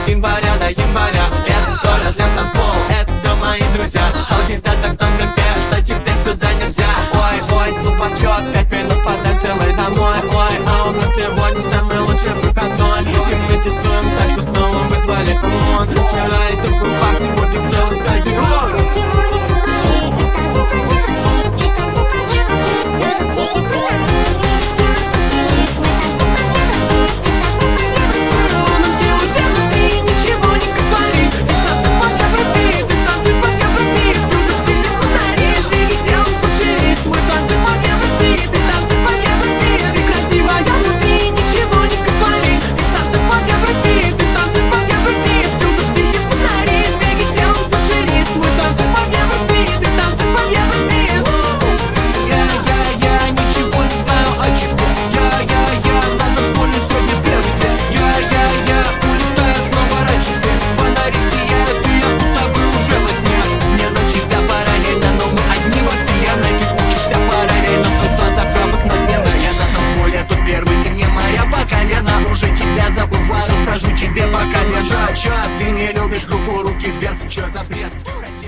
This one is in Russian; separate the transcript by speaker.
Speaker 1: с января до января. Это кто разнес танцпол, это все мои друзья. А у тебя так тонко пьешь, что тебе сюда нельзя. Ой, ой, слуп отчет, 5 минут подай целый домой. Ой, а у нас сегодня самый лучший выходной. И мы тусуем так, что снова вызвали ОМОН. Вчера это был бар, сегодня целый стадион.
Speaker 2: Уже тебя забываю, скажу тебе пока держать. Ты не любишь группу, руки вверх, чё за бред?